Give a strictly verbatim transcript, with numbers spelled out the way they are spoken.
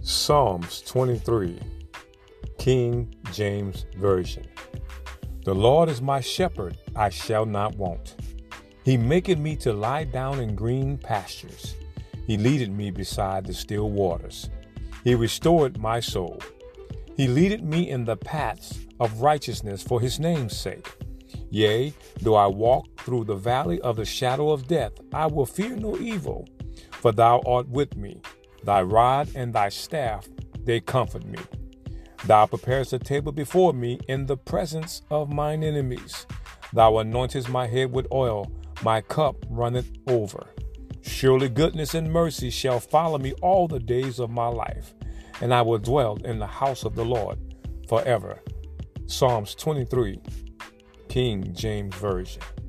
Psalms twenty-three, King James Version. The Lord is my shepherd, I shall not want. He maketh me to lie down in green pastures. He leadeth me beside the still waters. He restored my soul. He leadeth me in the paths of righteousness for his name's sake. Yea, though I walk through the valley of the shadow of death, I will fear no evil, for thou art with me. Thy rod and thy staff, they comfort me. Thou preparest a table before me in the presence of mine enemies. Thou anointest my head with oil, my cup runneth over. Surely goodness and mercy shall follow me all the days of my life, and I will dwell in the house of the Lord forever. Psalms twenty-three, King James Version.